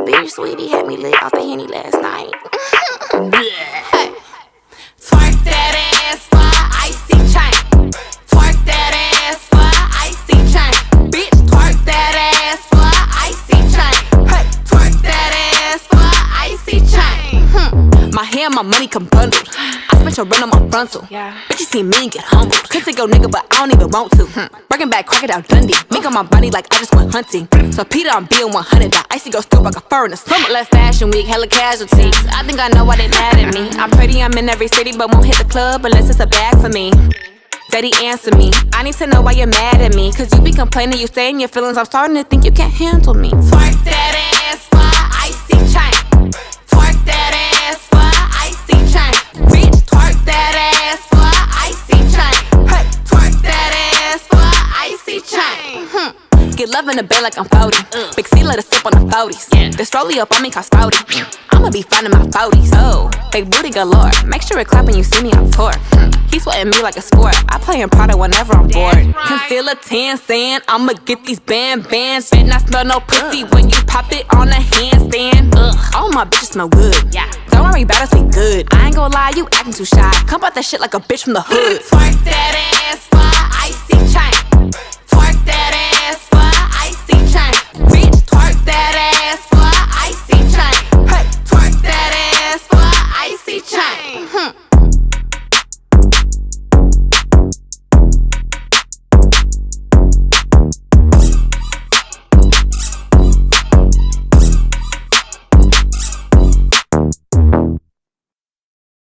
bitch, sweetie, had me lit off the Henny last night. Hey. Twerk that ass for icy chain. Twerk that ass for icy chain. Bitch, twerk that ass for icy chain. Hey, twerk that ass for icy chain. My hair, my money come bundled. I spent your run on my frontal. Bitch, you see me and get humbled. Could take your nigga, but I don't even want to. Breaking back, Crocodile Dundee. Mink on my body like I just went hunting. So Peter, I'm being 100. That icy go stupid like a fur in the summer. Left fashion week, hella casualties. I think I know why they mad at me. I'm pretty, I'm in every city, but won't hit the club unless it's a bag for me. Daddy, answer me. I need to know why you're mad at me. Cause you be complaining, you stay in your feelings. I'm starting to think you can't handle me. Twerk that ass for icy chain. Twerk that ass for icy chain. Bitch, twerk that ass for icy chain. Hey, twerk that ass for icy chain. Get love in the bed like I'm 40. Big C let us sip on the 40s. This rollie up on me called Spouty. I'ma be finding my 40s. Oh, big booty galore. Make sure it clap when you see me on tour. He sweating me like a sport. I play in Prada whenever I'm bored. Concealer 10 saying I'ma get these bands. Bet not smell no pussy when you pop it on a handstand. All my bitches smell good. Don't worry about us, we good. I ain't gon' lie, you acting too shy. Come about that shit like a bitch from the hood. Twerk that ass for